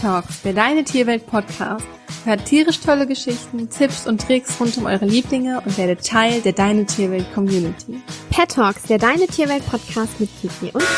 Talks, der Deine Tierwelt Podcast. Hört tierisch tolle Geschichten, Tipps und Tricks rund um eure Lieblinge und werdet Teil der Deine Tierwelt Community. Pet Talks, der Deine Tierwelt Podcast mit Kiki und...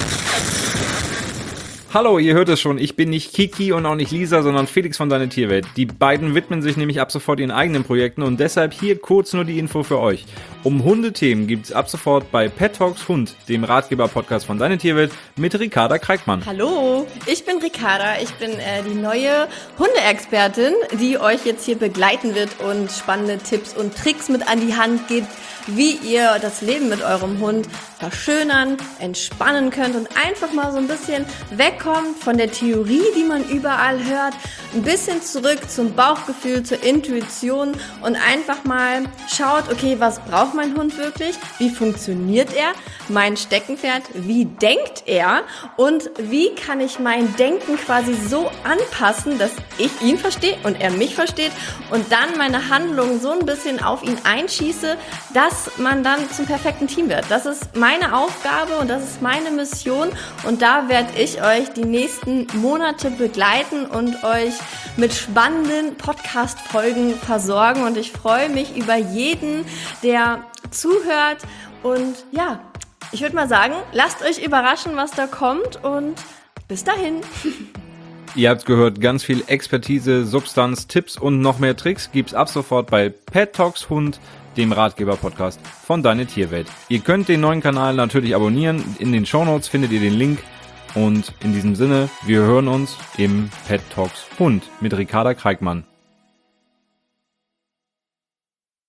Hallo, ihr hört es schon, ich bin nicht Kiki und auch nicht Lisa, sondern Felix von Deine Tierwelt. Die beiden widmen sich nämlich ab sofort ihren eigenen Projekten und deshalb hier kurz nur die Info für euch. Um Hundethemen gibt's ab sofort bei Pet Talks Hund, dem Ratgeber-Podcast von Deine Tierwelt, mit Ricarda Kreikmann. Hallo, ich bin Ricarda, ich bin die neue Hundeexpertin, die euch jetzt hier begleiten wird und spannende Tipps und Tricks mit an die Hand gibt, wie ihr das Leben mit eurem Hund verschönern, entspannen könnt und einfach mal so ein bisschen wegkommt von der Theorie, die man überall hört, ein bisschen zurück zum Bauchgefühl, zur Intuition und einfach mal schaut, okay, was braucht mein Hund wirklich? Wie funktioniert er? Mein Steckenpferd, wie denkt er? Und wie kann ich mein Denken quasi so anpassen, dass ich ihn verstehe und er mich versteht und dann meine Handlungen so ein bisschen auf ihn einschieße, dass man dann zum perfekten Team wird. Das ist meine Aufgabe und das ist meine Mission und da werde ich euch die nächsten Monate begleiten und euch mit spannenden Podcast-Folgen versorgen und ich freue mich über jeden, der zuhört und ja, ich würde mal sagen, lasst euch überraschen, was da kommt und bis dahin. Ihr habt's gehört, ganz viel Expertise, Substanz, Tipps und noch mehr Tricks gibt's ab sofort bei Pet Talks Hund, dem Ratgeber-Podcast von Deine Tierwelt. Ihr könnt den neuen Kanal natürlich abonnieren, in den Shownotes findet ihr den Link und in diesem Sinne, wir hören uns im Pet Talks Hund mit Ricarda Kreikmann.